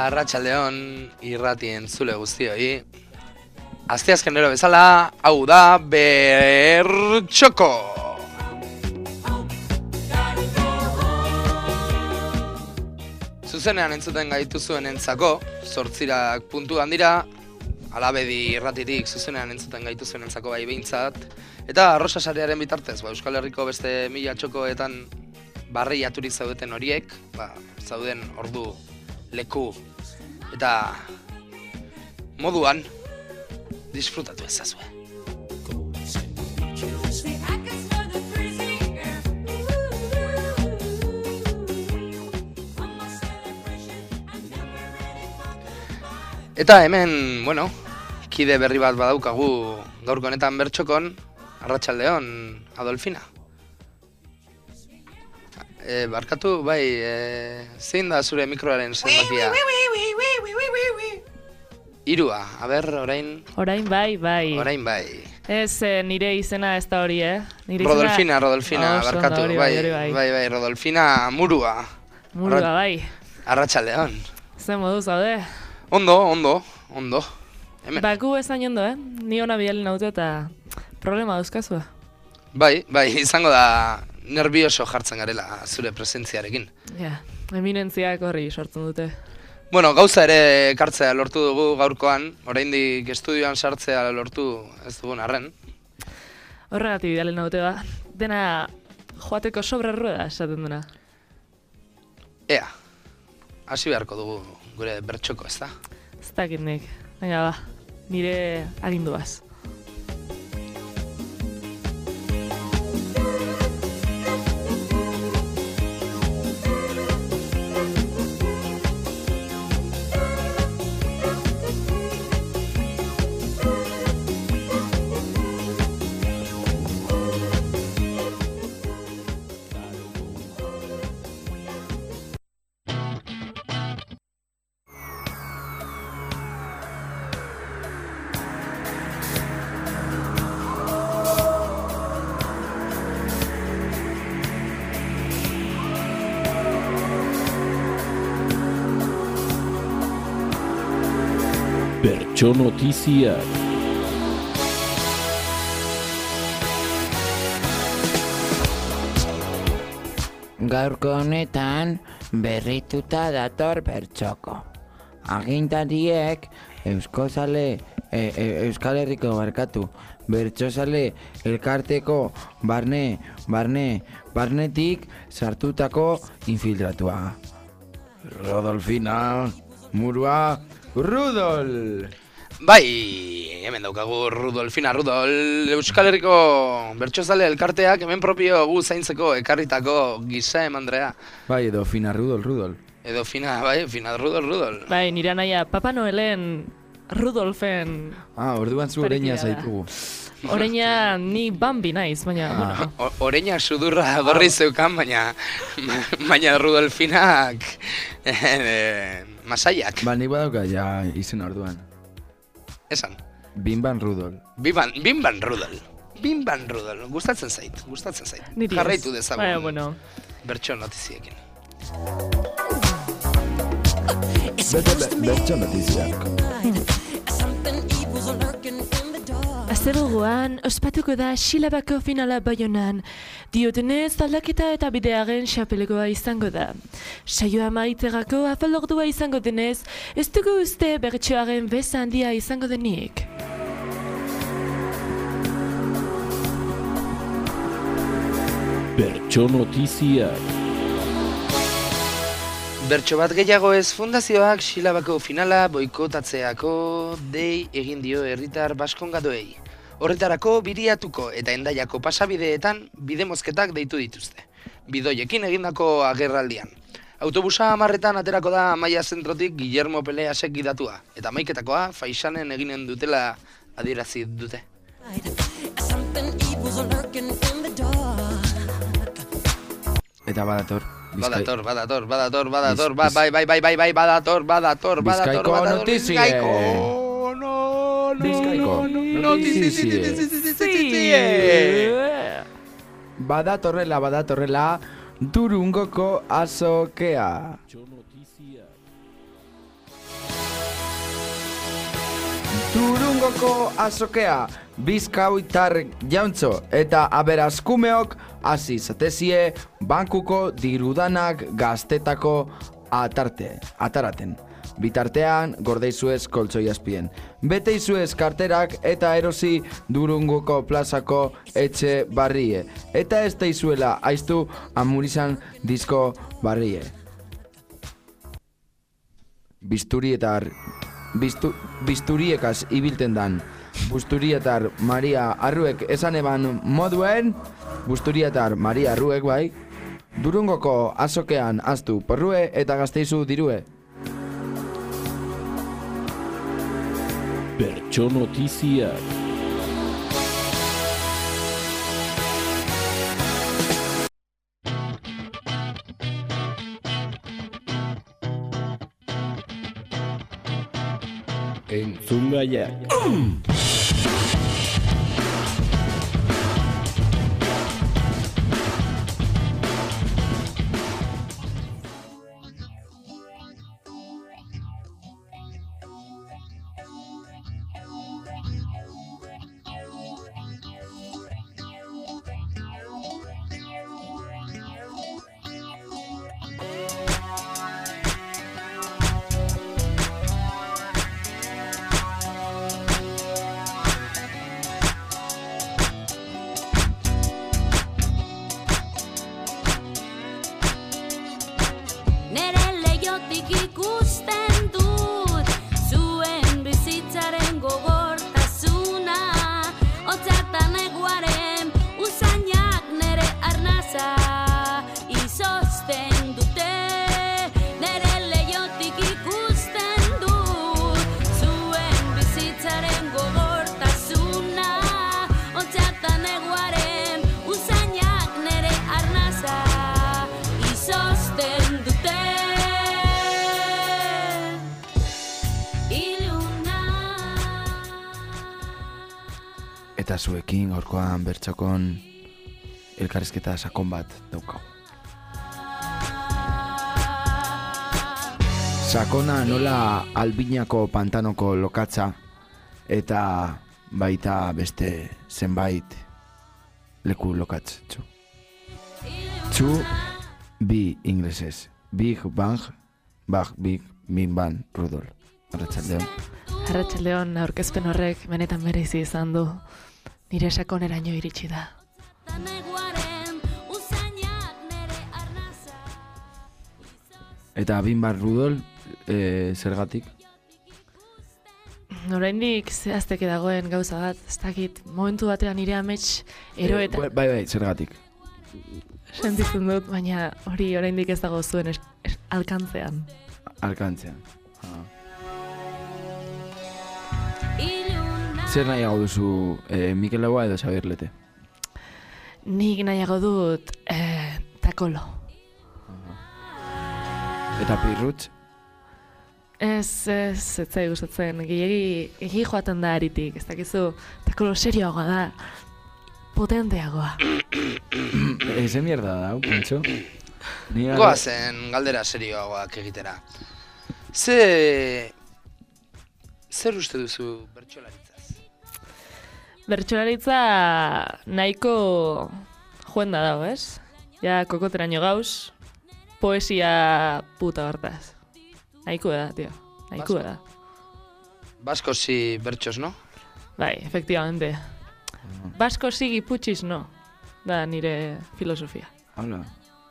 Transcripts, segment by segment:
Arratsaldeon irratien zule guztioi. Asteazkenero bezala, hau da Bertxoko. Zuzenean entzuten gaituzuen entzako, 8 puntuan dira, alabedi irratitik zuzenean entzuten gaituzuen entzako bai behintzat, eta Arrosa sarearen bitartez, Euskal Herriko beste 1000 txokoetan barreiaturik zaudeten horiek, zauden ordu leku eta moduan disfrutatu ezazue. Eta hemen, kide berri bat badaukagu gaurko honetan Bertxokon, Arratsaldeon, Adolfina. Barkatu, zein da zure mikroaren zenbakia? 3, orain... Orain bai. Orain bai. Ez nire izena ez da hori, Rodolfina, barkatu, bai, Rodolfina Murua. Murua, bai. Arratsaldeon. Zer modu zaude? Ondo. Hemen. Baku esan jondo, Ni hona bialen naute eta problema dauzkazua. Bai, izango da nervioso jartzen garela zure presentziarekin. Ja, eminentziak horri sortzen dute. Gauza ere ekartzea lortu dugu gaurkoan, oraindik estudioan sartzea lortu ez dugun arren. Horregatik bidalen naute da, dena joateko sobre rueda esaten duna. Ea, hasi beharko dugu gure Bertxoko, ez da? Ez dakit nik, baina nire aginduaz. Bertxo Notiziak. Gaurko honetan berrituta dator Bertxoko. Agintariek Euskal Herriko Bertxozale elkarteko barnetik sartutako infiltratua. Rodolfina Murua Rudol! Bai, hemen daukagu Rodolfina Rudol, Euskal Herriko Bertxozale elkarteak hemen propio gu zaintzeko ekarritako gisa emandrea. Bai, edo Fina Rudol. Edo Fina Rudol. Bai, nire naia Papa Noelen Rudolfen... Orduan zu oreina zaitugu. Oreina ni Bambi naiz, baina... Oreina sudurra gorri zeukan, baina Rudolfinak... Masaiak. Nik badauka ja izen orduan. Esan. Bimban Rudol. Bimban Rudol. Gustatzen zait. Jarraitu dezagun. Bertxo Notiziekin. Bertxo Notiziak. Asteburuan, ospatuko da Xilabako finala Baionan. Diotenez, aldaketa eta bidearen xapelekoa izango da. Saioa maiterako afalordua izango denez, ez dugu uste Bertxoaren beza handia izango denik. Bertxo Notiziak. Bertxo bat gehiago ez fundazioak Xilabako finala boikotatzeako dei egin dio herritar baskongadoei. Horretarako Biriatuko eta Hendaiako pasabideetan bidemozketak deitu dituzte. Bidoiekin egindako agerraldian. Autobusa 10:00 aterako da Amaia zentrotik Guillermo Peleasek gidatua. Eta 11:00 Faixanen eginen dutela adierazi dute. Eta badator. Badator, Bizkaiko notizie. Badatorrela Durungoko azokea. Durungoko azokea, bizkaitar jauntzo eta aberazkumeok hasi zatezie bankuko dirudanak gaztetako ataraten. Bitartean, gordeizuez koltsoi azpien. Bete izuez karterak eta erosi Durungoko plazako etxe barrie. Eta ez da izuela aiztu amurizan disko barrie. Bisturiekaz ibilten dan. Busturietar Maria Arruek esan eban moduen, Busturietar Maria Arruek bai, Durungoko azokean aztu porrue eta gazteizu dirue. Bertso notiziak. Entzungaiak. Eta zuekin gaurkoan bertxokon elkarrizketa sakon bat daukau. Sakona nola Albinako pantanoko lokatza eta baita beste zenbait leku lokatz. Txu bi inglesez. Big Bang, Big Bang, Rudolf. Arratsaldeon. Arratsaldeon, aurkezpen horrek benetan merezi izan du. Nire sakoneraino iritsi da. Eta Big Bang Rudolf, zergatik? Oraindik zehazteke dagoen gauza bat, ez dakit, momentu batean nire amets eroetan. Bai, zergatik. Sentitzen dut, baina hori oraindik ez dago zuen alkantzean. Alkantzean. Zer nahiago duzu, Mikel Laboa edo Xabier Lete? Nik nahiago dut takolo. Eta Pirrutz? Ez zai gustatzen, gehiagi joaten da aritik, ez dakizu, takolo serioagoa da, potenteagoa. Eze mierda da, Pintxo? Goazen galdera serioagoak egitera. Zer uste duzu bertsolaritzaz? Bertsolaritza nahiko joenda dago, ez? Ja, kokoteraino gauz, poesia puta hortaz. Nahiko da, tío. Nahiko da. Basko si bertsos, no? Bai, efectivamente. Basko si giputxiz, no? Da nire filosofia. Hala.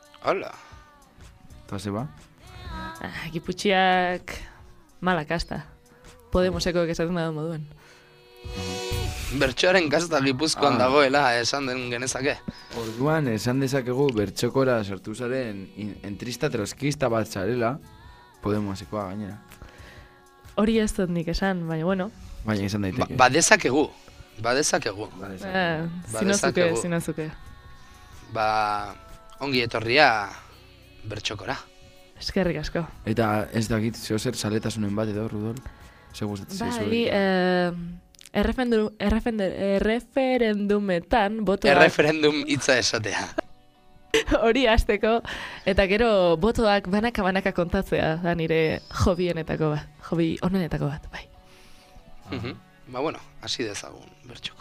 Eta zeba? Giputxiak mala kasta. Podemosekoek esaten da moduen. Bertsoaren kasta Gipuzkoan dagoela esan den genezake. Orduan, esan dezakegu bertxokora sortu zaren entrista troskista bat zarela, Podemosekoa gainera. Hori ez dut nik esan, baina bueno. Baina izan daiteke. Badezakegu. Zinazuke. Ongi etorria bertxokora. Eskerrik asko. Eta ez dakit zehozer saletasunen bat edo, Rudolf? Zer gustatzen zaizu? Erreferendumetan botoak... Erreferendum hitza esatea. Hori hasteko, eta gero botoak banaka kontatzea da nire hobi honenetako bat, bai. Ba bueno, hasi dezagun bertxoko.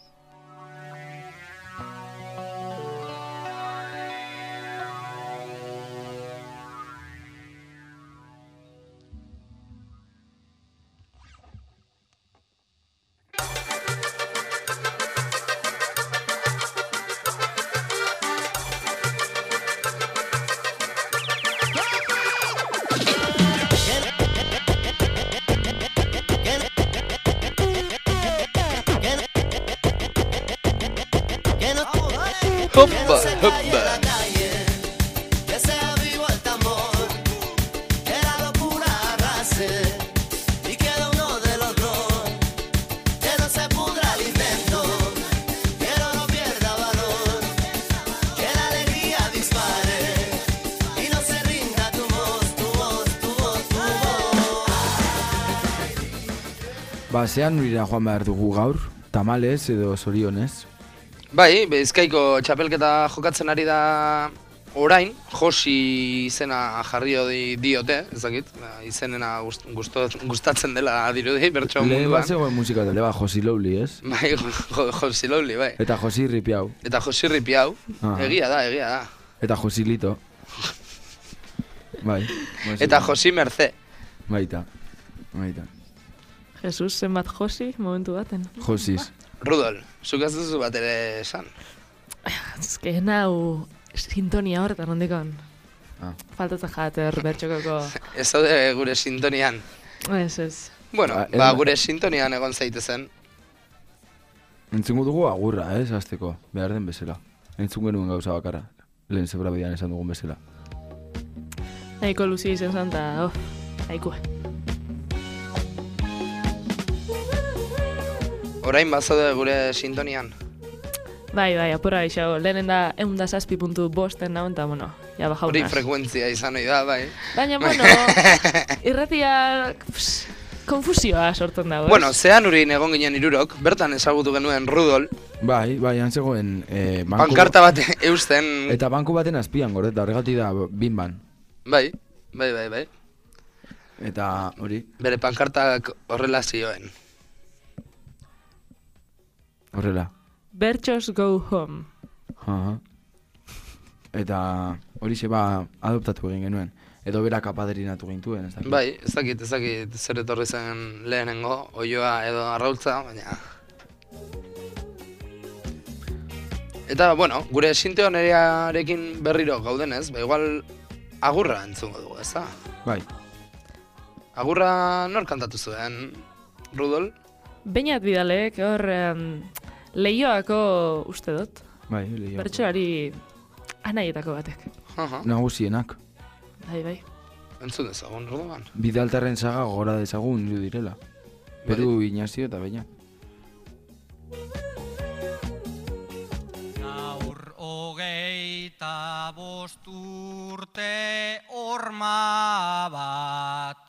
Hoppa, hoppa. Que sea vivo el tambor, que la locura arrase y quede uno de los dos, que no se pudra el intento, que no pierda valor, que la alegría dispare y no se rinda tu voz, tu voz, tu voz, tu voz. Ba, zean nurira joan behar dugu gaur, tamalez edo zorionez. Bai, Bizkaiko txapelketa jokatzen ari da orain, Josi izena jarrio diote, ezakit, izenena gustatzen dela dirudi, bertso Lehen munduan. bat zegoen musika tele bat, Josi Lowly, ez? Bai, Josi Lowly, bai. Eta Josi Ripiau. Eta Josi Ripiau, Ah. egia da. Eta Josi Lito. Bai. Eta Josi Merce. Baita. Jesus, zenbat Josi, momentu baten. Josis. Rudol, zuk ez duzu bat ere esan. Ezke, hau sintonia horretan ondikon. Ah. Faltatzen jater bertxokoko. Ez zaude gure sintonian. Ez. Bueno, Ba, gure sintonian egon zaitezen. Entzungo dugu agurra, ez, azteko, behar den bezala. Entzun genuen gauza bakarra, lehen zebra bidean esan dugun bezala. Nahiko luzi izen zan, eta, nahikoa. Orain bazaude gure sintonian. Bai, apura geixo, lehenen da 107.5 nagoen, eta, bueno, ja baja Hori unaz. frekuentzia izan ohi da, bai. Baina, bueno, irratia konfusioa sortzen dago, ez? Bueno, zean urin egon ginen irurok, bertan ezagutu genuen Rudol, Bai, antzegoen banku... pankarta bat eusten, Eta banku baten azpian goreta, horregatik da binban. bai. Eta hori, Bere pankartak horrela zioen. horrela. Bertxos go home. Aha. Eta hori ba adoptatu egin genuen. Edo berak apadrinatu gintuen, ez dakit. Bai, ez dakit zer etorri zen lehenengo, oioa edo arraultza, baina... Eta, bueno, gure sintonearekin berriro gaudenez, igual agurra entzungo dugu, ez da? Bai, Agurra nor kantatu zuen, Rudol? Beinat bidalek, hor lehioako uste dut. bai, lehio. Bertsoari anaietako batek. Aha, Nagusienak. Bai. entzun dezagun, orduan. Bidaltarren saga gora dezagun nire direla. Peru Inazio eta Beñat. Gaur 25 urte horma bat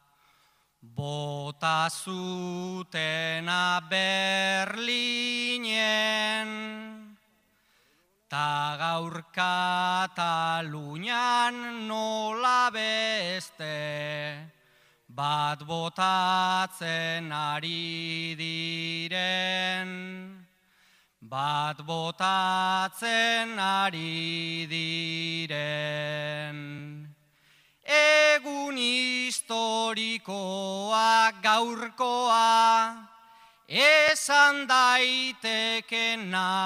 bota zutena Berlinen, ta gaur Katalunian nola beste bat botatzen ari diren. Bat botatzen ari diren. Egun historikoa gaurkoa, esan daiteke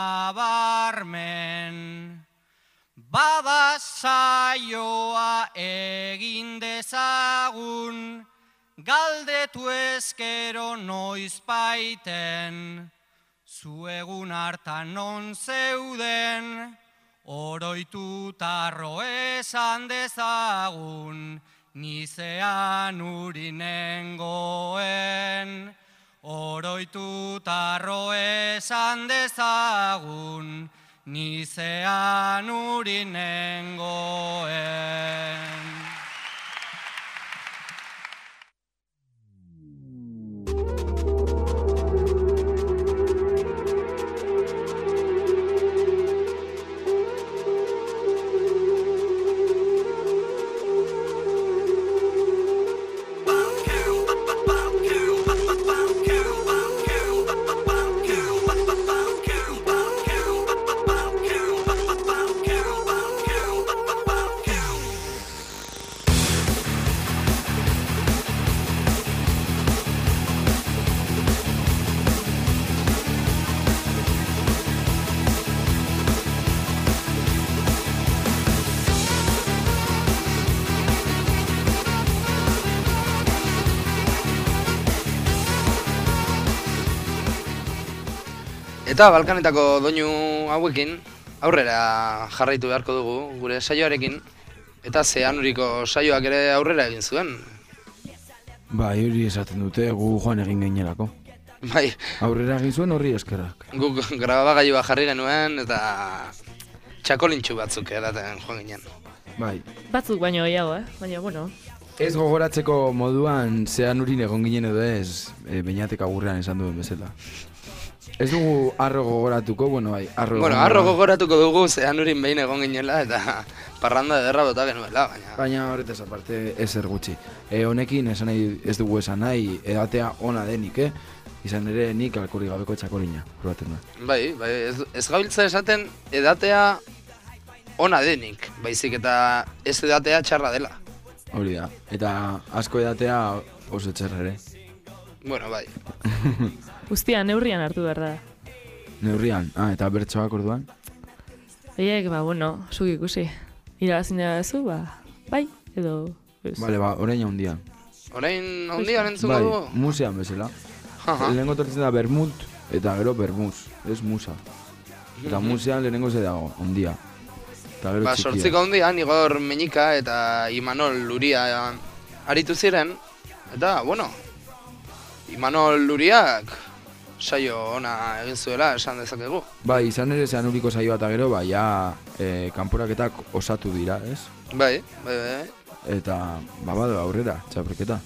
nabarmen. Bada saioa egin dezagun, galdetu ezkero noizbaiten. Zu egun hartan non zeuden, oroituta arro esan dezagun, nizean urinengoen. Oroituta arro esan dezagun, nizean urinengoen. Eta Balkanetako doinu hauekin aurrera jarraitu beharko dugu gure saioarekin. Eta Zeanuriko saioak ere aurrera egin zuen. Bai, hori esaten dute, gu joan egin gainerako. Bai, Aurrera egin zuen horri eskerrak. guk grabagailua jarri genuen eta txakolintxu batzuk edaten joan ginen. Bai. Batzuk baino gehiago, baina, bueno. Ez gogoratzeko moduan Zeanurin egon ginen edo ez, Beñatek agurrean esan duen bezala. Ez dugu arro gogoratuko, bueno, bai, arro... Bueno, arro gogoratuko dugu Zeanurin behin egon ginela eta parranda ederra bota genuela, baina... Baina horretaz aparte ezer gutxi. Honekin esan nahi, ez dugu esan nahi edatea ona denik, Izan ere nik alkoholik gabeko txakolina, probaten da. Bai, ez gabiltza esaten edatea ona denik, baizik eta ez edatea txarra dela. Hori da, eta asko edatea oso txarra ere. Bueno, bai. Guztia, neurrian hartu behar da. Neurrian, eta bertsoak orduan? Eiek, bueno, zuk ikusi. Irabazin duzu, bai, edo... ez. Bale, orain handian. Orain handian entzuko Bai, dugu? musean bezala. Aha. Lehenengo tortzen da bermut, eta gero bermuz, ez musa. Eta musean lehenengo ze dago, handia. Eta gero txikia. Sortziko handian, Igor Meñika eta Imanol Luria aritu ziren. Eta, bueno, Imanol Luriak saio ona egin zuela esan dezakegu. Bai, izan ere Zeanuriko saioa eta gero, bai, ja, kanporaketak osatu dira, ez? Bai. Eta, bado aurrera, txapreketa.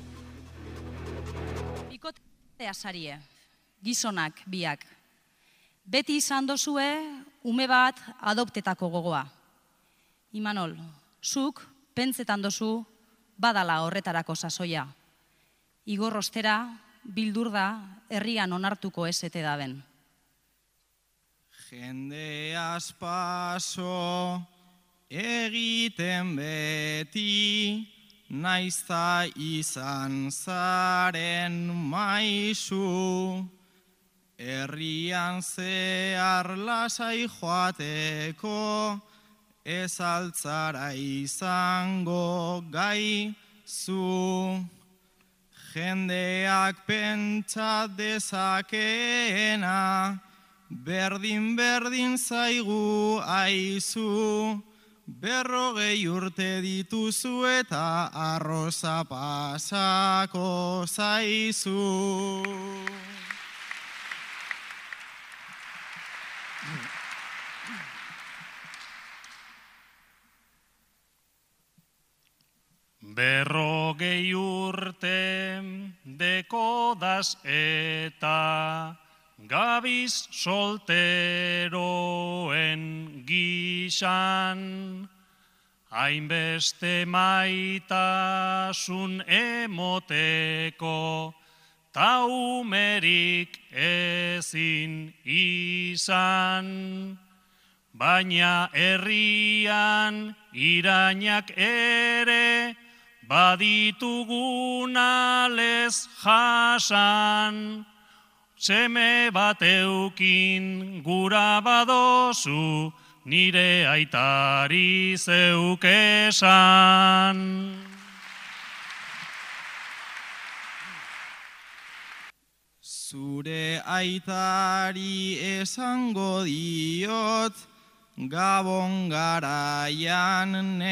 Bikotea sarie, gizonak biak. Beti izan dozue, ume bat adoptetako gogoa. Imanol, zuk, pentsetan dozu, badala horretarako sasoia. Igor ostera, bildur da, herrian onartuko esete daben. Jendeaz paso egiten beti, naizta izan zaren maisu, herrian zehar lasai joateko, ez altzara izango gaizu. Jendeak pentsa dezakeena, berdin zaigu aizu, 40 urte dituzu eta arroza pasako zaizu. Berrogei urte dekodaz eta gabiz solteroen gixan, hainbeste maitasun emoteko taumerik ezin izan, baina herrian irainak ere baditugunalez jasan, seme bat eukin gura badozu, nire aitari zeukesan. Zure aitari esango diot, Gabon garaian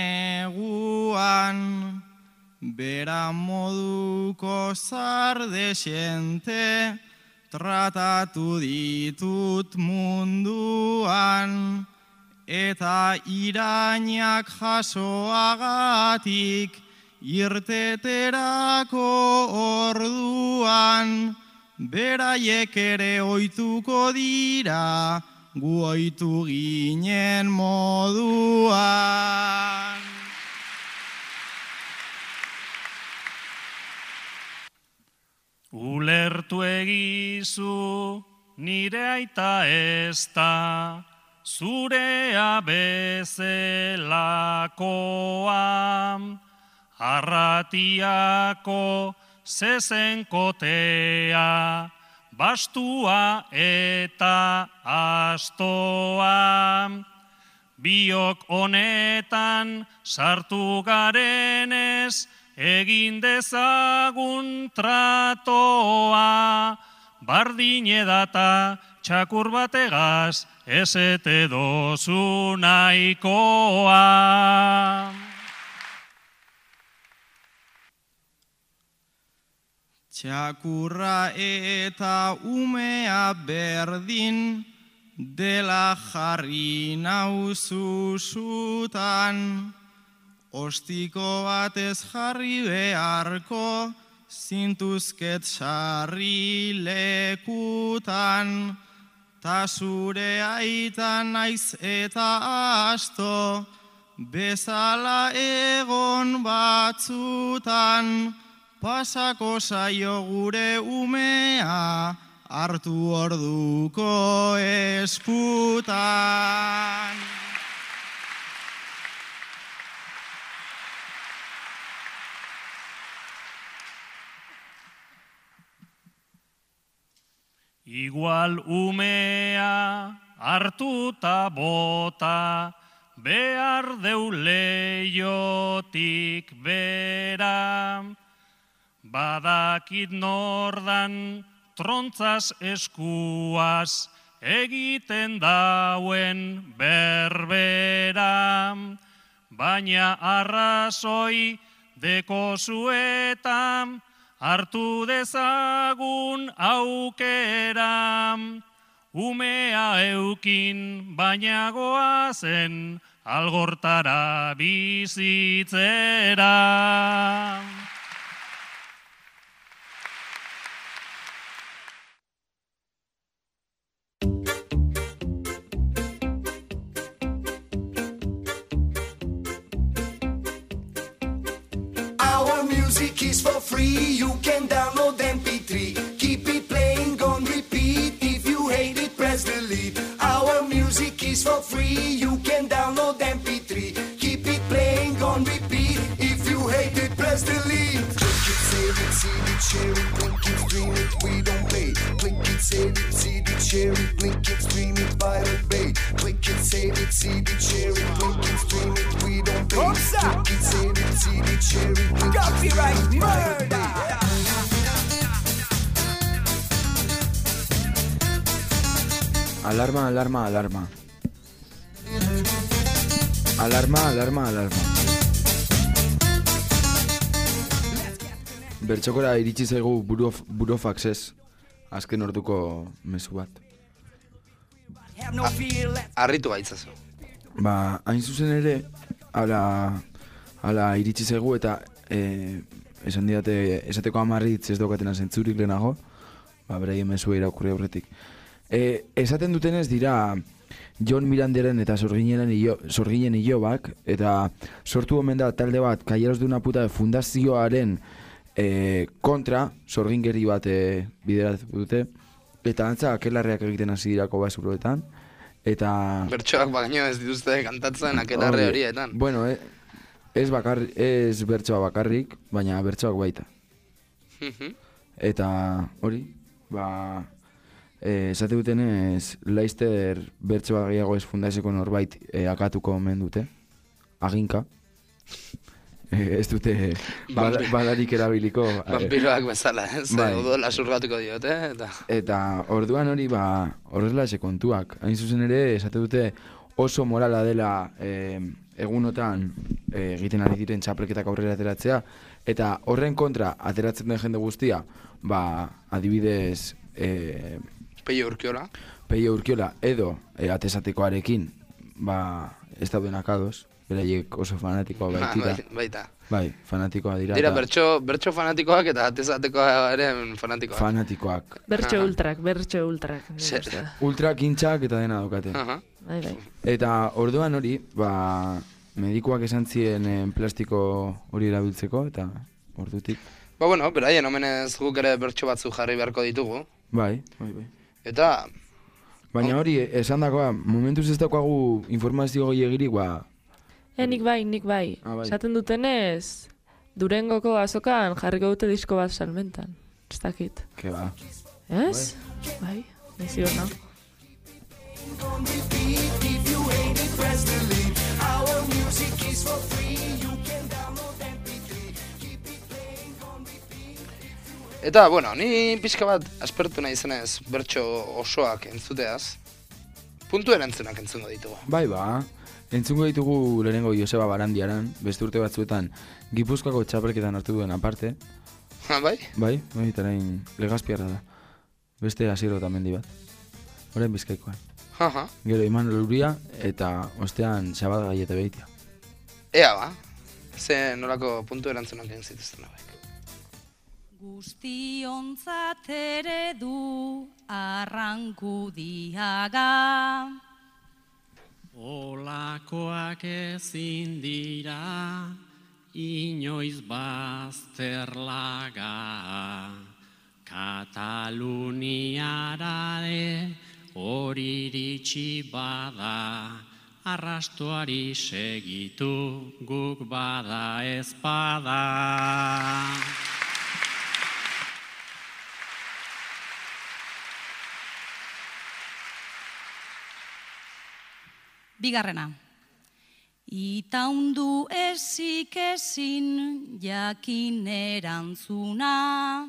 neguan, bera moduko zardexente, tratatu ditut munduan, eta irainak jasoagatik, irteterako orduan, beraiek ere ohituko dira, gu ohitu ginen moduan. Ulertu egizu nire aita ez da, zurea bezelakoa, arratiako zezenkotea, bastua eta astoa, biok honetan sartu garenez, egin dezagun tratoa, bardin edata txakur bategaz, ezete dozu nahikoa. Txakurra eta umea berdin, dela jarri nauzu sutan. Ostiko batez jarri beharko, zintuzket sarri lekutan. Ta zure aita naiz eta asto, bezala egon batzutan. Pasako zaio gure umea, hartu orduko esputan. Igual umea hartuta bota, behar deu leiotik bera. Badakit nordan trontzaz eskuaz egiten dauen berbera. Baina arrazoi dekozuetan hartu dezagun aukera. Umea eukin baina goazen algortara bizitzera. Music is for free, you can download MP3. Keep it playing on repeat, if you hate it press delete. Our music is for free, you can download MP3. Keep it playing on repeat, if you hate it press delete. Click it, save it, see it, share it, blink it, stream it, we don't pay. Click it, save it, see it, share it, blink it, stream it, Pirate Bay. Click it, save it, see it, share it, blink it, stream it, we don't pay. Click it, save it, see it, share it, blink it, copyright murder. Alarma, alarma, alarma. Alarma, alarma, alarma. Bertxokora iritsi zaigu burofaxez, azken orduko mezu bat. Arritu gaitzazu. Ba, hain zuzen ere, ala iritsi zaigu eta esan didate, esateko amarritz ez daukatena zentzurik lehenago, ba, beraien mesua irakurri aurretik. Esaten dutenez dira John Miranderen eta Sorginen ilobak, eta sortu omen da talde bat Cayeros de una puta fundazioaren kontra, sorgingeri bat bideratu dute, eta antza akelarreak egiten hasi dirako basuroetan, eta... Bertsoak baino ez dituzte kantatzen akelarre horietan. Bueno, ez bertsoa bakarrik, baina bertsoak baita. Eta hori, ba... esate dutenez, Leicester bertsoa gehiago ez fundazioko norbait akatuko omen dute, aginka. Ez dute badarik erabiliko. Vampiroak bezala, ez? Odola zurgatuko diote, eta... Eta orduan hori, ba, horrela ze kontuak. Hain zuzen ere, esate dute oso morala dela egunotan egiten ari diren txapelketak aurrera ateratzea, eta horren kontra ateratzen den jende guztia, ba, adibidez... Peio Urkiola. Peio Urkiola, edo atesatekoarekin, ba, ez daudenak ados. Beraiek oso fanatikoa baitira. Baita. Bai, fanatikoa dira. Dira bertso fanatikoak eta atezatekoaren fanatikoak. Fanatikoak. Bertso ultrak. Ultrak intxak eta dena daukate. Bai. Eta orduan hori, ba, medikuak esan zien plastiko hori erabiltzeko, eta ordutik. Ba, bueno, beraien omenez guk ere bertso batzu jarri beharko ditugu. Bai. Eta... Baina hori, esan dakoa, momentuz ez daukagu informazio gehiagirik, ba... Nik bai. Esaten dutenez, Durengoko azokan jarriko dute disko bat salmentan. Ez dakit. Ke ba. Ez? Bai, nahi hor nahi. Eta, bueno, ni pixka bat aspertu nahi zenez bertso osoak entzuteaz, puntu erantzunak entzungo ditugu. Bai, entzungo ditugu lehenengo Joseba Barandiaran, beste urte batzuetan Gipuzkoako txapelketan hartu duen aparte. Bai? Bai, eta orain Legazpiarra da. Beste Asiero Tamendi bat. Orain Bizkaikoan. Aha. Gero Imanol Uria eta ostean Xabat Gaiete Beitia. Ea ba, ze nolako puntu erantzunak egin zituzten hauek. Guztiontzat ere du Arrankudiaga. Olakoak ezin dira inoiz bazterlaga. Kataluniarare hori iritsi bada, arrastoari segitu guk bada ezpada. Bigarrena. Itaundu ezik ezin jakin erantzuna.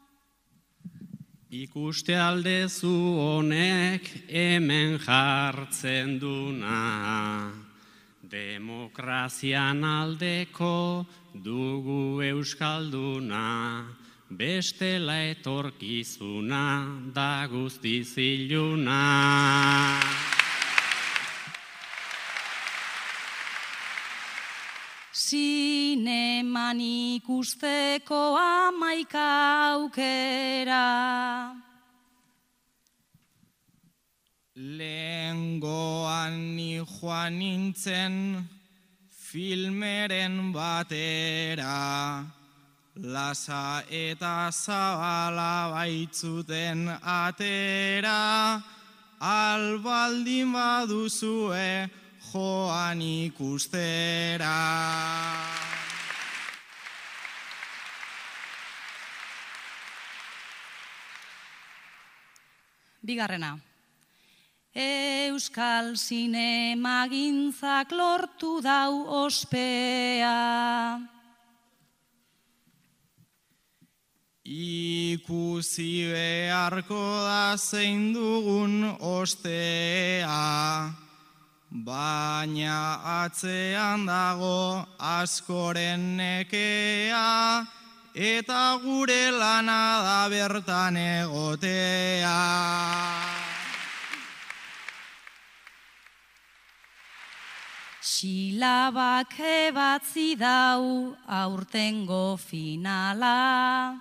Ikuste aldezu honek hemen jartzen duna. Demokrazian aldeko dugu euskalduna. Bestela etorkizuna da guztiz iluna. Zineman ikusteko 11 aukera. Lehengoan ni joan nintzen filmeren batera. Lasa eta zabala baitzuten atera. Albaldin baduzue joan ikustera. Bigarrena. Euskal zinemagintzak lortu dau ospea. Ikusi beharko da zein dugun ostea. Baina atzean dago askoren nekea, eta gure lana da bertan egotea. Silabak ebatzi dau aurtengo finala.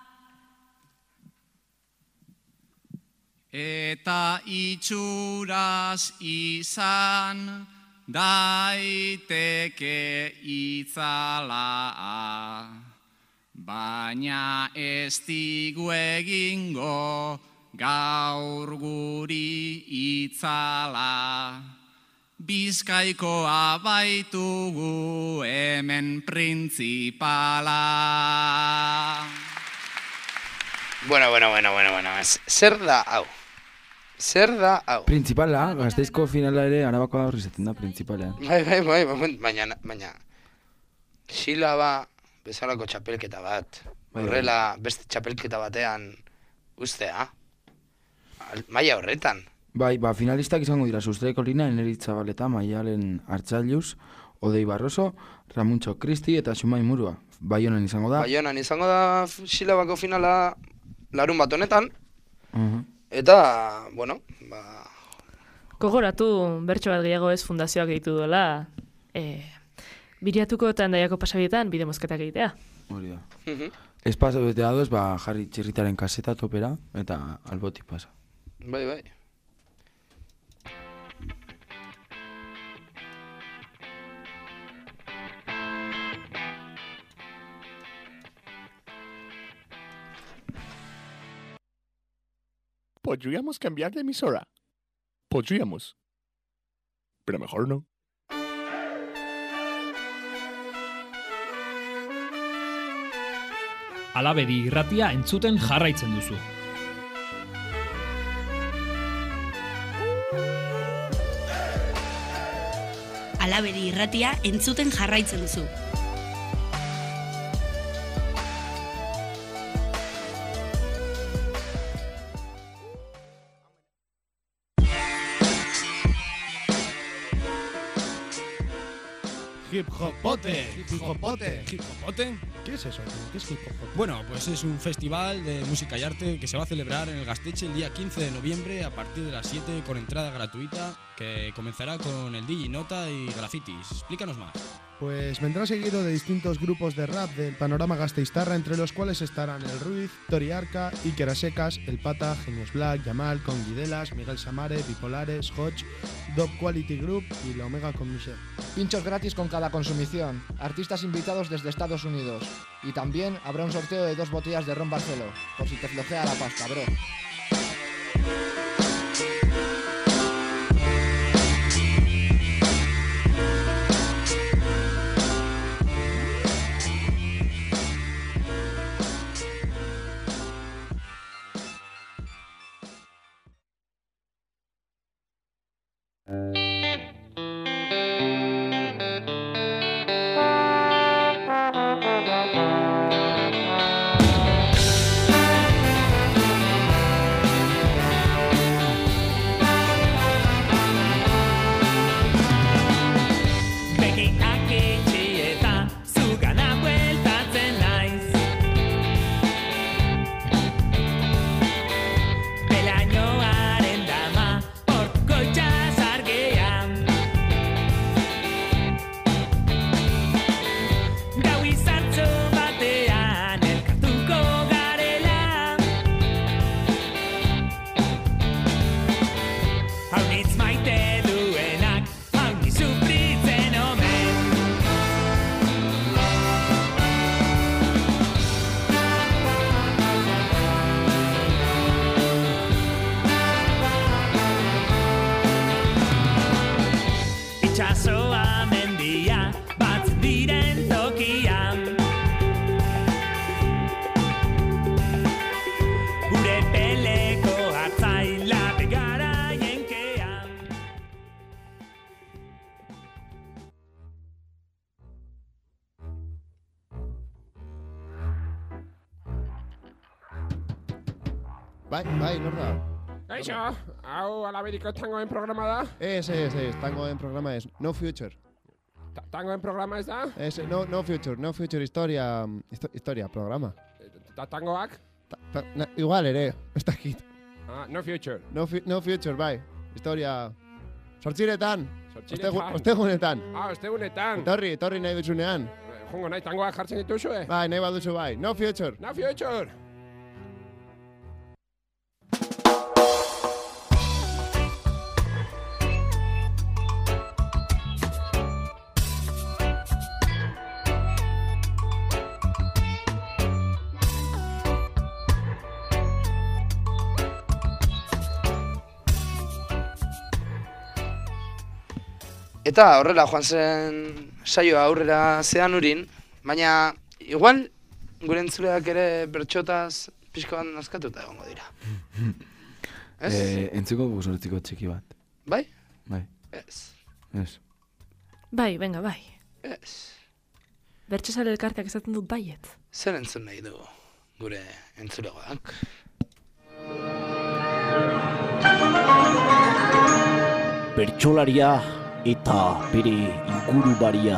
Eta itxuraz izan daiteke itzala, baina ez digu egingo gaur guri itzala. Bizkaikoa baitugu hemen printzipala. Bueno. Zer da hau? Zer da hau? Printzipala, Gasteizko finala ere Arabakoa horri izaten da printzipalean. Bai, baina Silaba bezalako txapelketa bat. Horrela beste txapelketa batean ustea. Maila horretan. Bai, finalistak izango dira Sustraiko Lina, Eneritz Zabaleta, Maialen Artzalduz, Odei Barroso, Ramuntxo Kristi eta Xumai Murua. Baionan izango da. Baionan izango da Silabako finala larun bat honetan. Eta, bueno, Gogoratu, bertso bat gehiago ez fundazioak egitu duela, Biriatuko eta Hendaiako pasabietan bide mozketak egitea. Hori da. Espazo bete adoz, jarri txirritaren kaseta topera eta albotik pasa. Bai. Podríamos cambiar de emisora. Podríamos. Pero mejor no. Alabedi irratia entzuten jarraitzen duzu. Alabedi irratia entzuten jarraitzen duzu. Hip Hopote. Hip Hopote. Hip Hopote. ¿Qué es eso? ¿Qué es Hip Hopote? Bueno, pues es un festival de música y arte que se va a celebrar en el Gaztetxe el día 15 de noviembre a partir de las 7 con entrada gratuita, que comenzará con el DJ Nota y grafitis. Explícanos más. Pues vendrá seguido de distintos grupos de rap del panorama gasteiztarra, entre los cuales estarán El Ruiz, Tori Arca, Iker Asecas, El Pata, Genios Black, Yamal, Conguidelas, Miguel Samare, Bipolares, Hodge, Dub Quality Group y La Omega con Michelle. Pinchos gratis con cada consumición, artistas invitados desde Estados Unidos. Y también habrá un sorteo de 2 botellas de ron Barceló, por si te flojea la pasta, bro. Bai, nor da? Kaixo, hau alaberiko tangoen programa da? Ez, tangoen programa ez. No Future. Tangoen programa ez da? Ez, no Future, historia programa. Tangoak? Igual ere, ez dakit. No Future. No Future, bai. Historia... Sortziretan. Ostegunetan. Ostegunetan. Etorri nahi dutzunean. Jungo nahi tangoak jartzen dituzu, Bai, nahi baduzu bai. No Future. No Future. Eta horrela joan zen saioa aurrera zean urin, baina igual gure entzuleak ere bertxotaz pixko bat nazkatuta egongo dira. Ez? Entzuko buzortziko txiki bat. Bai? Bai. Ez. Bai, venga, bai. Ez. Bertxosale elkarteak esaten du baiet. Zer entzun nahi du gure entzulegoak? Bertsolaria eta bere inguru baria.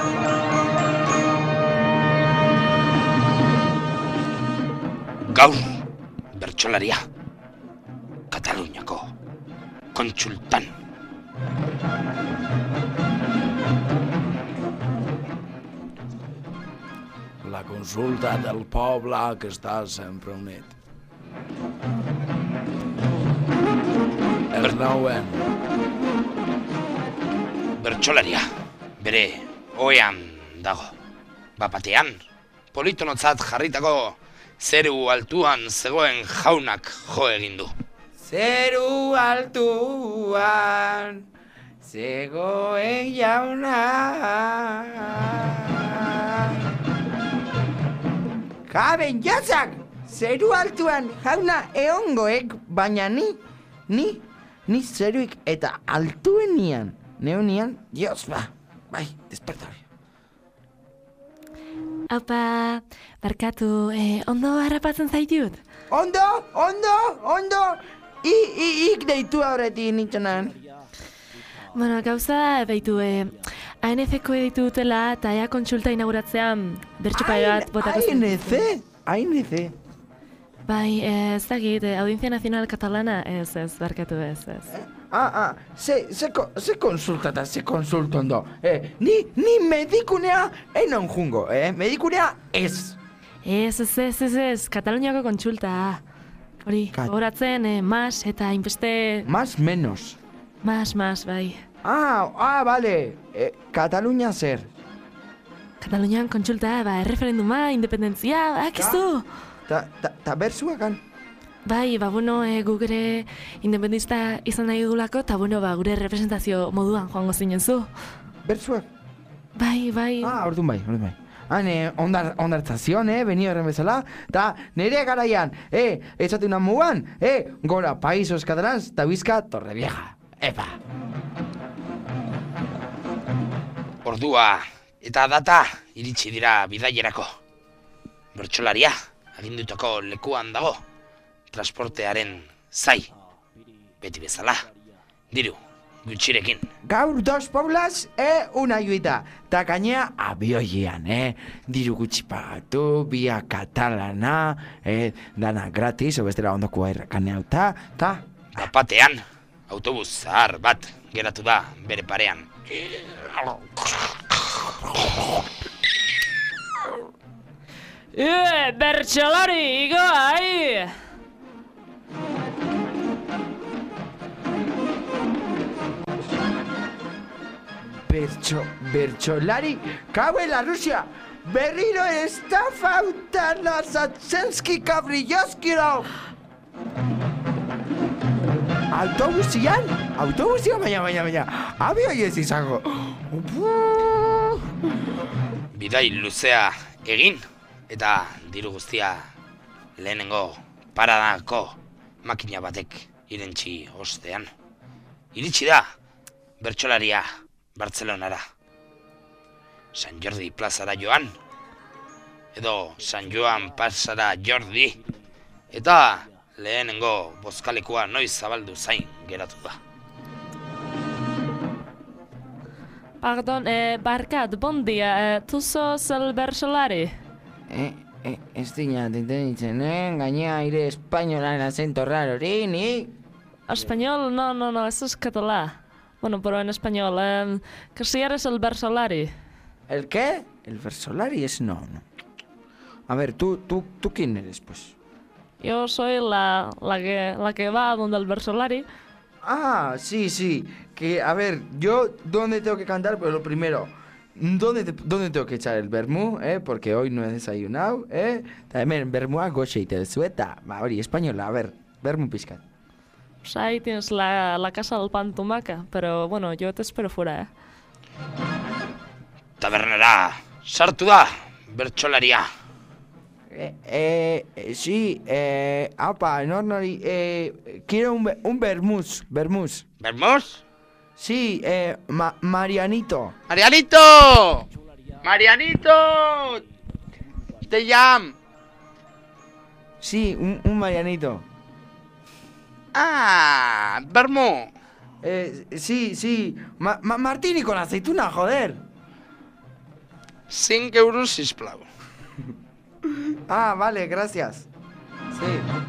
Gaur, bertsolaria, Kataluniako kontsultan. La consulta del poble que està sempre unit. El nauen. Bertsolaria, bere oean dago. Bapatean, politonotzat jarritako zeru altuan zegoen jaunak jo egin du. Zeru altuan zegoen jaunak. Kaben jatzak, zeru altuan jauna eongoek, baina ni zeruik eta altuenian. Neunian, Dios, bai, despertar. Aupa, barkatu, ondo harrapatzen zaitut? Ondo, ik deitu horretik nintzenan. Bueno, gauza, baitu, ANC-ko editu dutela eta ea kontsulta inauguratzean bertxopai bat botako zen. ANC? Bai, ez dakit, Audiencia Nacional Catalana, ez, barkatu ez. Ze konsulta eta ze konsulta ondo. Ni medikunea enon jungo, medikunea ez. Ez, Kataluniako kontsulta. Hori, goratzen, mas eta inbeste... Mas menos. Mas, bai. Vale. Katalunia zer? Katalunian kontsulta, referenduma, independentzia, akizu. Ta bersuakan? Bai, guk ere independista izan nahi dugulako, eta gure representazio moduan joango zinen zu. Bersuak? Bai. Orduan bai. Hane, ondartzazion, benio erren bezala, eta nire garaian, etxatu unan mugan, gora Paísos Catalans, eta bizka Torrevieja. Epa! Ordua eta data iritsi dira bidaierako. Bertsolaria agindutako lekuan dago. Transportearen zai. Beti bezala. Diru, gutxirekin. Gaur 2 paulas, una lluita. Ta gainea abioian, diru gutxi pagatu, via katalana, dana gratis, obestera ondoko errakaneuta, ta... Batean, autobus zahar bat geratu da bere parean. Bertsolari, igoai! Bertsolari, cabe la Rusia! Berriro estafa la Satsenski Kabrioskiro! Autobusian, baina. Abioi ez izango. Bidai luzea egin, eta diru guztia lehenengo paradako makina batek irentsi ostean. Iritsi da, bertsolaria Bartzelonara. San Jordi plazara joan, edo San Joan pasara Jordi, eta lehenengo bozkalekua noiz zabaldu zain geratu da. Pardon, barkat, bon dia, tu sos el bertsolari? Ez dina dintenitzen, gainea aire españolan acento raro hori, ni... Español? No, eso es catalá. Bueno, pero en español, que si eres el bertsolari. ¿El qué? El bertsolari es no. A ver, ¿tú quién eres, pues? Yo soy la que va donde el bertsolari. Ah, sí. Que, a ver, yo, ¿dónde tengo que cantar? Pues lo primero, ¿dónde tengo que echar el vermú? Porque hoy no he desayunado, También, vermúa goxe y te sueta. Hori, española, a ver, vermú pizkat. Pues ahí tienes la casa del pan tumaca, pero bueno, yo te espero fuera, Tabernera, sartu da, bertsolaria. Sí, nori, quiero un vermús. ¿Vermús? Sí, Marianito. ¡Marianito! ¡Te llamo! Sí, un Marianito. Ah, vermú. Sí. Martini con aceituna, joder. 5 euros, sisplau. Ah, vale, gracias. Sí.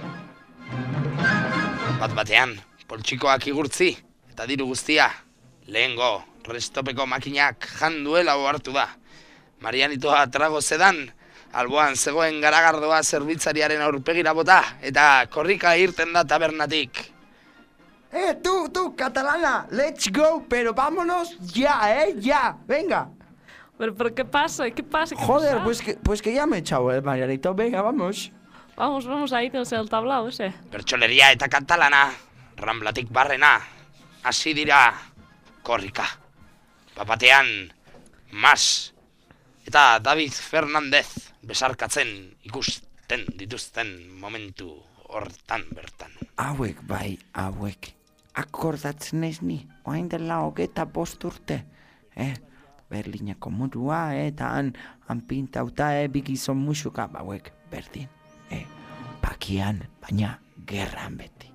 Batean, poltsikoak igurtzi, eta diru guztia, lehengo, restopeko makinak janduela ohartu da. Marianitoa trago zedan, alboan zegoen garagardoa zerbitzariaren aurpegira bota, eta korrika irten da tabernatik. Tú, catalana, let's go, pero vámonos ya, ya, venga. ¿Pero qué pasa? ¿Qué pasa? Joder, pues que ya me he echado el Marianito, venga, vamos. Vamos, ahí tienes el tablao ese. Bertsoleria eta katalana, Ramblatik barrena, hasi dira korrika. Batean, Mas eta David Fernandez besarkatzen ikusten dituzten momentu hortan bertan. Hauek, akordatzen ez ni, oain dela hogeta 5 urte, Berlineko murua, eta han pintauta, bigizon musuka, hauek, berdin, pakian, baina gerran beti.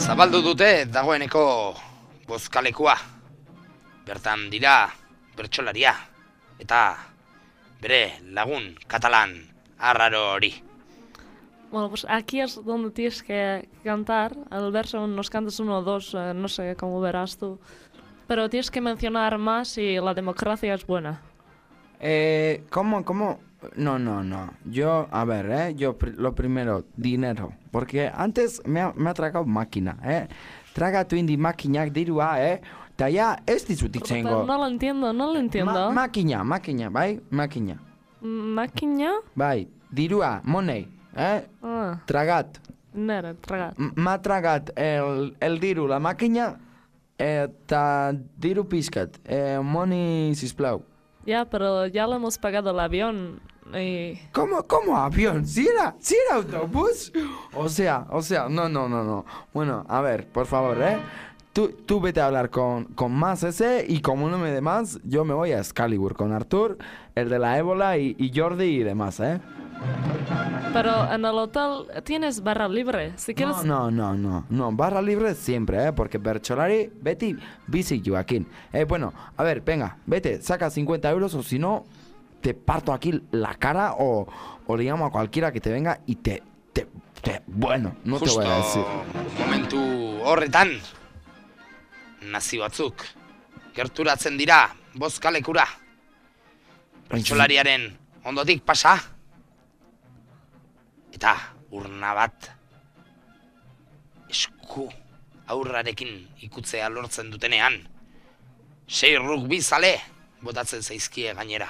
Zabaldu dute dagoeneko bozkalekua. Bertan dira bertsolaria eta bere lagun katalan arraro hori. Bueno, pues aquí es donde tienes que cantar. El verso nos cantas 1 o 2, no sé cómo verás tú. Pero tienes que mencionar más si la democracia es buena. ¿Cómo? No. Yo, a ver, lo primero, dinero. Porque antes me ha tragado máquina, Tragatu indi makinak dirua, Eta ya ez dizut itzengo. Pero no lo entiendo. Makina, bai? Makina. Makina? Bai, dirua, money, Tragat. Nere, tragat. Ma tragat el diru, la makina, eta diru pizkat. Money, sisplau. Ya, pero ya le hemos pagado el avión y... ¿Cómo avión? ¿Sí era autobús? O sea, no. Bueno, a ver, por favor, Tú vete a hablar con más ese y como no me dé más, yo me voy a Excalibur con Artur, el de la ébola y Jordi y demás, Pero en el hotel tienes barra libre, si quieres... No, barra libre siempre, porque bertsolari beti bizi Joaquín. Bueno, a ver, venga, vete, saca 50 euros o si no, te parto aquí la cara o le llamo a cualquiera que te venga y bueno, no Justo, te voy a decir. Momentu horretan, nazi batzuk gerturatzen dira bozkalekura. Bertsolariaren ondotik pasa. Eta urna bat esku aurrarekin ikutzea lortzen dutenean 6 rugby zale botatzen zaizkie gainera.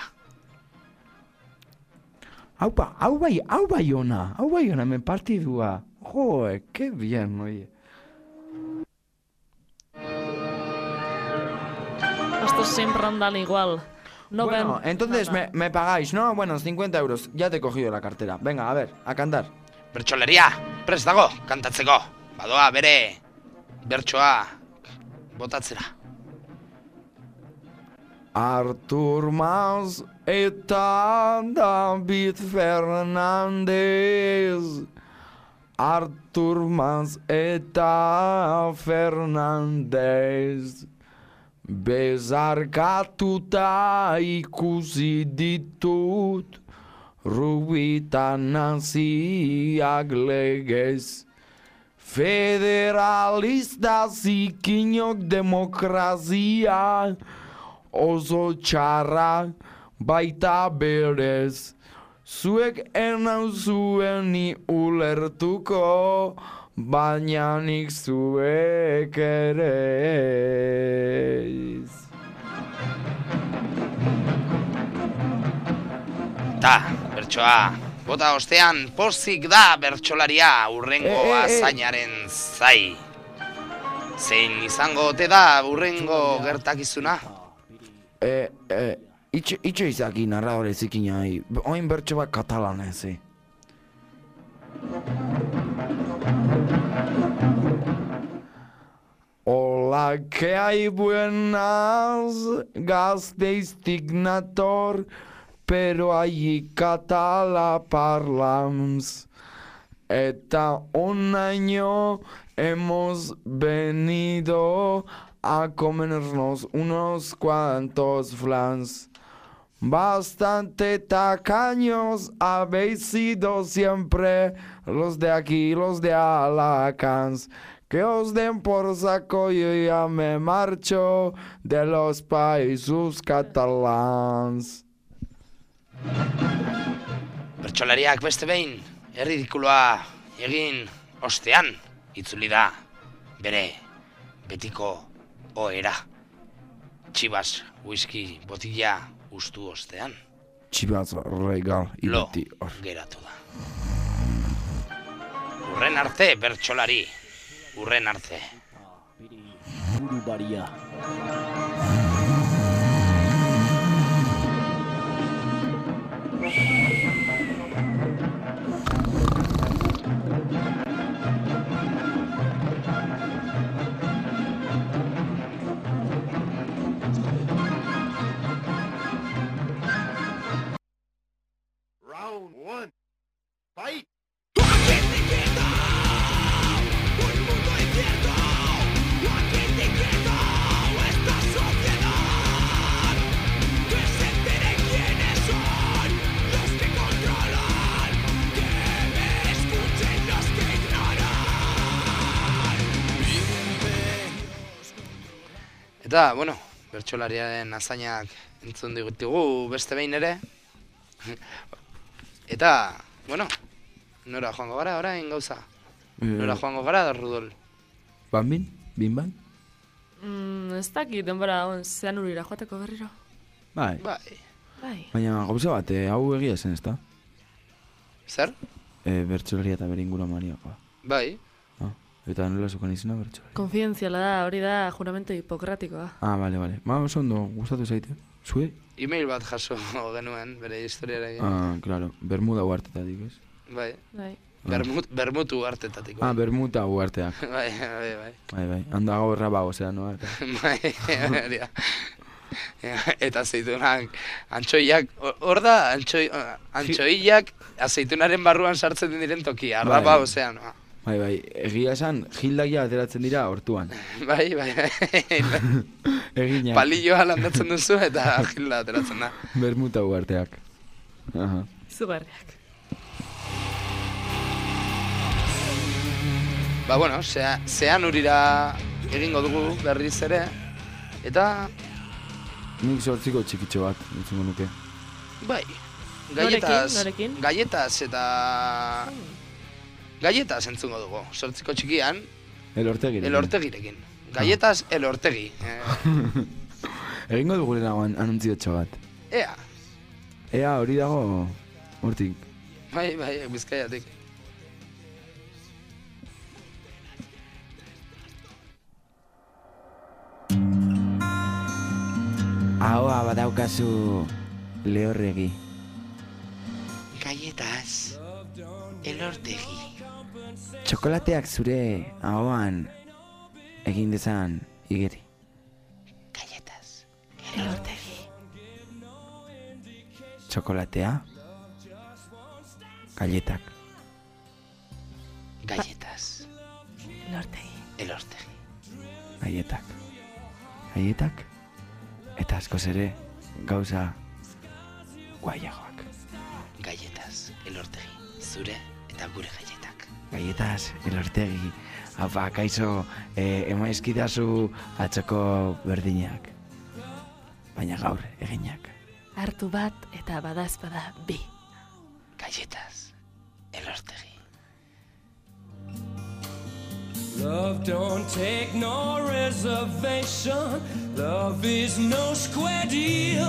Hau bai ona, me partidua. Joe, qué bien, oye. Estos siempre andan igual. No bueno, ven entonces nada. me pagáis, ¿no? Bueno, 50 euros. Ya te he cogido la cartera. Venga, a ver, a cantar. Bertsoleria, prest dago, kantatzeko. Badoa bere bertsoa botatzera. Artur Mas eta David Fernandez. Artur Mas eta Fernandez. Bezarkatuta ikusi ditut Rugbitan naziak legez. Federalista zikinok demokrazia oso txarra baita berez. Zuek zuen ni ulertuko, baina nik zuek ere. Ta, bertsoa, bota ostean pozik da bertsolaria urrengo azainaren zai. Zein izango ote da urrengo gertakizuna? Itxo izaki narradore zikinai, oin bertso bat katalanez, Hola, que hay buenas, Gasteiztik nator, pero allí katala parlams. Eta un año hemos venido a comernos unos cuantos flans. Bastante tacaños habéis sido siempre los de aquí, los de Alacans. Que os den por saco, yo ya me marcho de los países catalans. Bertsolariak beste behin, erridikuloa egin ostean, itzuli da bere betiko ohera. Chivas whisky botila ustu ostean. Chivas regal ibeti hor. Geratu da. Urren arte, bertsolari. Urren arte. Buru baria. Round 1. Fight. ¡Todo el mundo izquierdo! Eta, bueno, bertsolariaren azainak entzun ditugu beste behin ere. Eta, bueno, nora joango gara orain gauza? Nora joango gara da Rudol? Banbin? Binban? Ez dakit, denbora zean urira joateko berriro. Bai. Bai. Baina gauza bat, hau egia zen, ezta? Zer? Bertsolaria eta bere ingura mariakoa. Bai. Eta nola zukan izena bertsolaria? Konfidenziala da, hori da juramento hipokratikoa. Bale. Oso ondo, gustatu zaite. Zue? E-mail bat jaso genuen, bere historiara Claro, Bermuda uartetatik, ez? Bai. Bermutu uartetatik. Bermuda uarteak. Bai. Handa gaurra bago, zera, no? Bai, eta aceitunak, antxoiak, hor da, antxoiak azeitunaren barruan sartzen diren tokia, arrapa ozeanoa. Bai, egia esan, gildagia ateratzen dira hortuan. Bai. Eginak. Palilloa landatzen duzu eta gilda ateratzen da. Bermuda uarteak. Izugarriak. Ba, bueno, zean urira egingo dugu berriz ere, eta... Nik 8 txikitxo bat, entzungo nuke. Bai, Norekin? Galletas eta... Galletas entzungo dugu, 8 txikian. Elortegirekin. Galletas elortegi. Egingo dugu lehenago anunziotxo bat. Ea, hori dago hortik. Bai, Bizkaiatik. Ahoa badaukazu lehorregi. Galletas elortegi. Txokolateak zure ahoan egin dezan igeri. Galletas elortegi. Txokolatea. Galletak. Galletas elortegi. Galletak. Eta askoz ere gauza guaiagoak. Galletas elortegi. Zure eta gure galletak. Galletas elortegi. Apa, kaixo, emaizkidazu atzoko berdinak. Baina gaur eginak. Hartu bat eta badazpada bi. Galletas elortegi. Love don't take no reservation. Love is no square deal.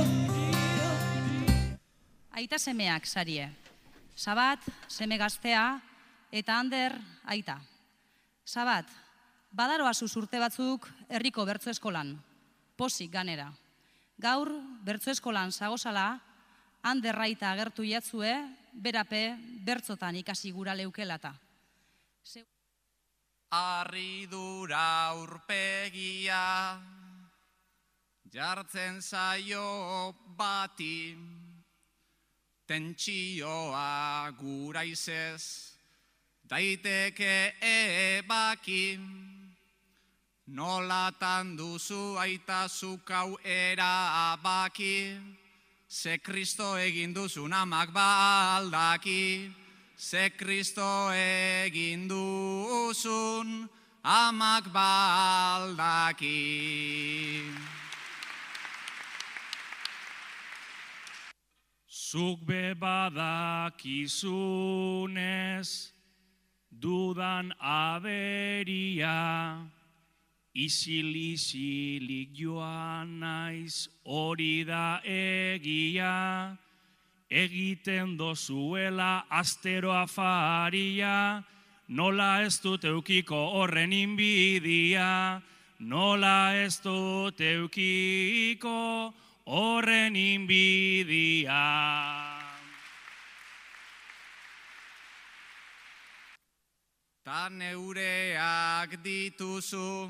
Aita semeak sarie. Sabat, seme gaztea, eta Ander, aita. Sabat, badaroazu urte batzuk herriko bertso eskolan. Posik ganera. Gaur, bertso eskolan zagozala, Ander aita agertu jatzue, berape, bertzotan ikasi gura leukelata. Arridura urpegia, jartzen zaio bati, tentsioa gura izez, daiteke ebaki, nolatan duzu aita zukau erabaki, ze Kristo egin duzun amak baldaki, ze Kristo egin duzun amak baldaki. Zuk bebadakizunez, dudan aberia, isilik joan naiz hori da egia, egiten dozuela astero afaria, nola ez dut eukiko horren inbidia, nola ez dut eukiko horren inbidia. Ta neureak dituzu,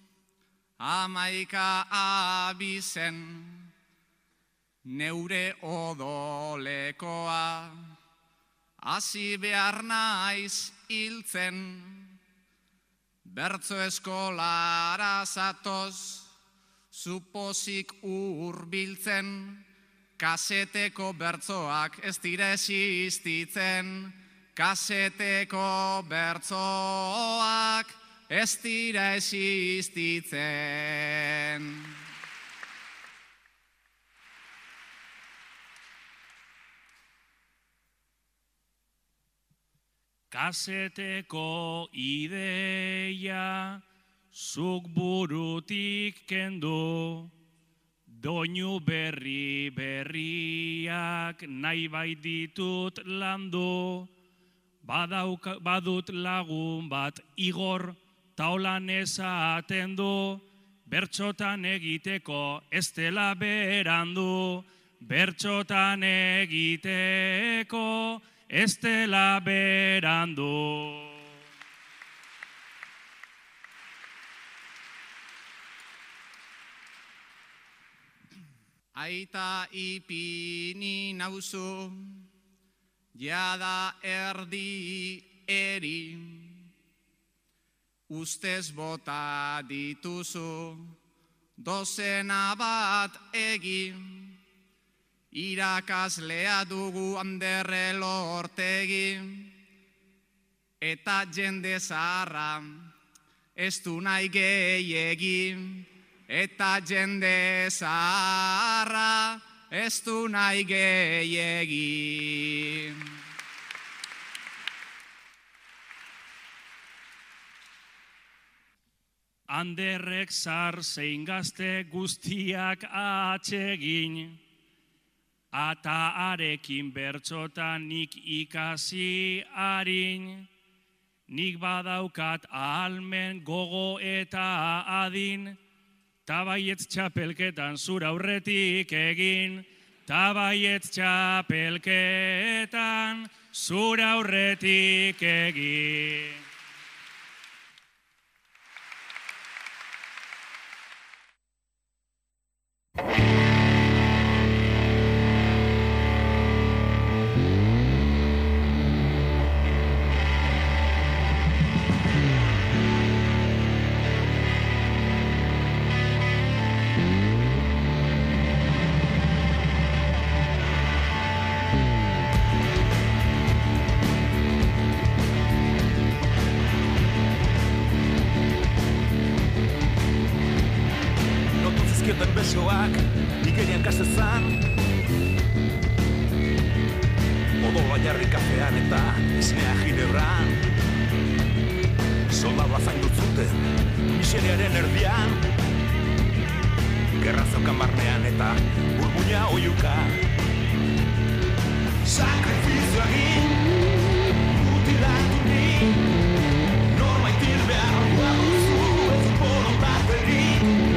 11 abizen, neure odolekoa, hasi behar naiz hiltzen, bertso eskolara zatoz, zupozik urbiltzen, kaseteko bertsoak ez dira existitzen, kaseteko bertsoak ez dira existitzen. kaseteko ideia, zuk burutik kendo, doinu berriak nahi bai ditut landu, badut lagun bat Igor taulan esaten du, bertxotan egiteko ez dela berandu, bertxotan egiteko ez dela berandu. Aita ipini nauzu, jada erdi eri, ustez bota dituzu, dozena bat egin, irakaslea dugu Ander Elortegi, eta jende zaharra ez du nahi gehiegi, eta jende zaharra ez du nahi gehiegi. Anderrek zar zein gazte guztiak atsegin, ata arekin bertxotan nik ikasi harin, nik badaukat ahalmen gogo eta adin, tabaietz txapelketan zura aurretik egin, tabaietz txapelketan zura aurretik egin. Besoak ikerian kastezan, odola jarri kafean eta esnea ginebran, soldadua zaindut zuten miseriaren erdian, gerra zeukan barnean eta burbuina oiuka. Sakrifizio egin, mutilatu ni, norbait hil beharra duzu ez borondaterik.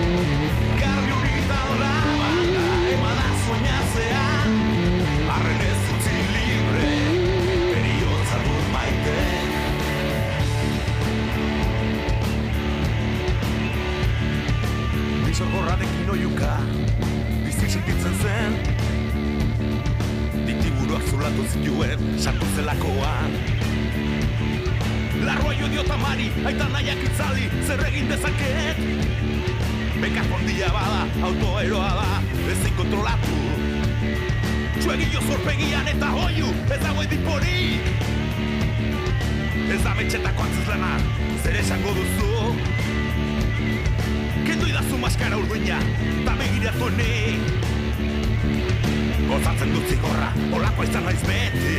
Arren ez utzi libre, periotza dut maite. Bizor gorradekin oiuka, bizik sentitzen zen, diktiburuak zulatu zituen, sartu zelakoan. Larroa jo diota mari, aita nahiak itzali, zer egin dezaket. Bekar fondia bada, autoeroa da, ezin kontrolatu. Txuegillo zorpegian eta hoiu, ez dago ediporik. Ez da metxetako antzuzlana, zer esango duzu. Kendu idazu maskara urduina, eta begiratu ni. Gozatzen dut zigorra, olako izan naiz beti.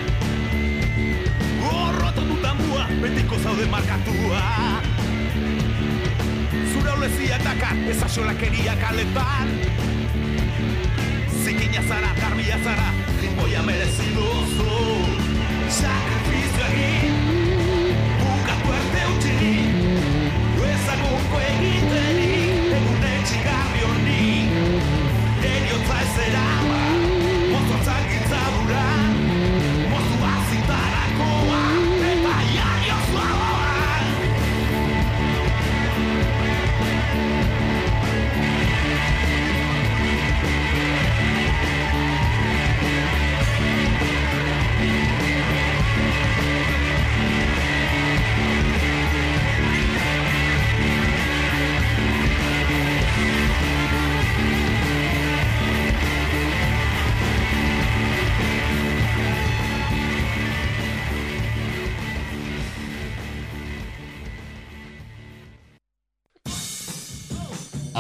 Gorrotan dut amua, betiko zaude markatua. Zure oleziak dakar, ez asolakeriak aletan. Zikina zara, garbia zara, limboia merezi duzu. Sakrifizio egin, bukatu erte utzi, ezaguko egitenik, egun etxigarri honi. Eriotza ez erama, mozotzak gitzadura, mozua zitarakoa, eta jariozua doan.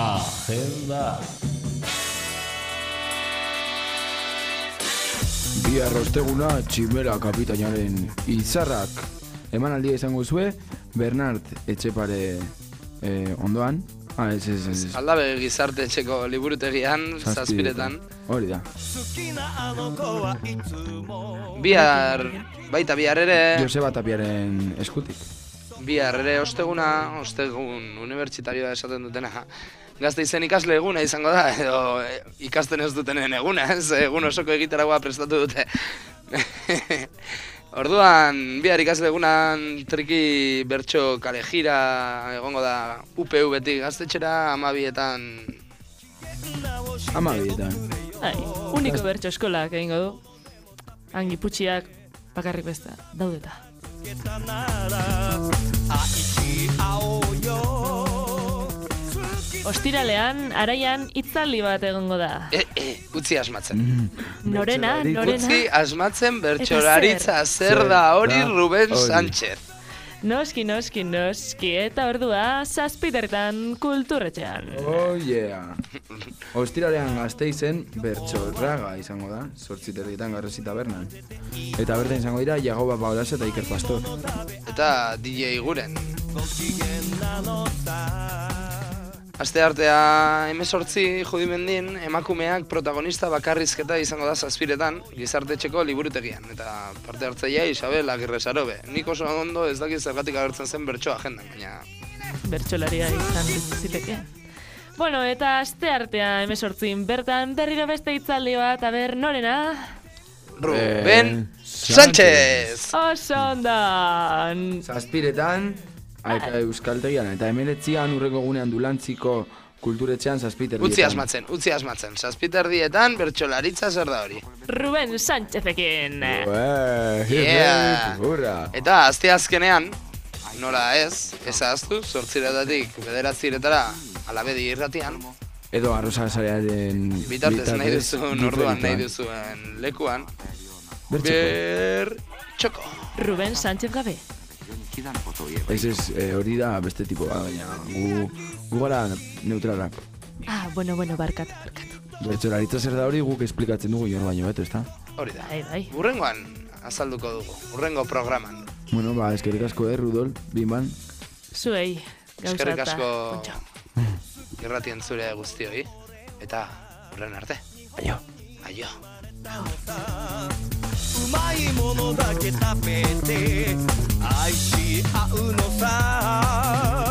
Agenda. Bihar osteguna Tximela kapitainaren izarrak emanaldia izango zue Bernard Etxepare ondoan. Ez. Aldabe gizarte etxeko liburutegian, Zazpiretan. Hori da. Baita bihar ere... Joseba Tapiaren eskutik. Bihar ere ostegun unibertsitarioa esaten dutena. Gasteizen ikasle eguna izango da, edo ikasten ez dutenen eguna, ez? Egun osoko egitaragoa prestatu dute. Orduan, bihar ikasle egunan triki bertso kalejira egongo da UPV-tik gaztetxera 12etan. 12etan. Uniko bertso eskolak egingo du. Hangi putxiak bakarrik besta daudeta. Ostiralean, Araian hitzaldi bat egongo da. Utzi asmatzen. Norena. Utzi asmatzen bertsolaritza zer da hori Ruben Sánchez. Noski, eta ordua Zazpiretan kulturretxean. Oh yeah. Ostiralean Gasteizen bertsorraga izango da, 8:30 Garresi tabernan. Eta bertan izango dira Jagoba Paolasa eta Iker Pastor. Eta DJ Guren. Asteartea 18 Judimendin emakumeak protagonista bakarrizketa izango da Zazpiretan gizartetxeko liburutegian. Eta parte hartzailea Isabel Agirresarobe. Nik oso ondo ez dakit zergatik agertzen zen bertso agendan, baina... Bertsolaria izan ziteke. Bueno, eta asteartea 18 bertan berriro beste hitzaldi bat, norena? Ruben Sánchez! Oso ondan! Zazpiretan... Aika euskaltegian, eta 19an urrengo gunean Dulantziko kulturetxean Zazpiterdietan. Utzi asmatzen. Zazpiterdietan bertsolaritza zer da hori. Ruben Sánchezekin. Eta asteazkenean, nola ez ahaztu, 8:00 9:00 Alabedi irratian. Edo Arrosa Sarearen bitartez nahi duzun orduan nahi duzuen lekuan. Bertxoko. Ruben Sánchez gabe. Ez, hori da beste tipo bat, baina gu gara neutralak. Bueno, barkatu. Bertsolaritza zer da hori guk esplikatzen dugu jor baino beto, ezta? Hori da. Bai. Urrengoan azalduko dugu, urrengo programan. Bueno, eskerrik asko Rudol, Biman. Zuei, gauza eta eskerrik asko irratien zure guztioi, eta urren arte. Aio. うまいものだけ食べて愛し合うのさ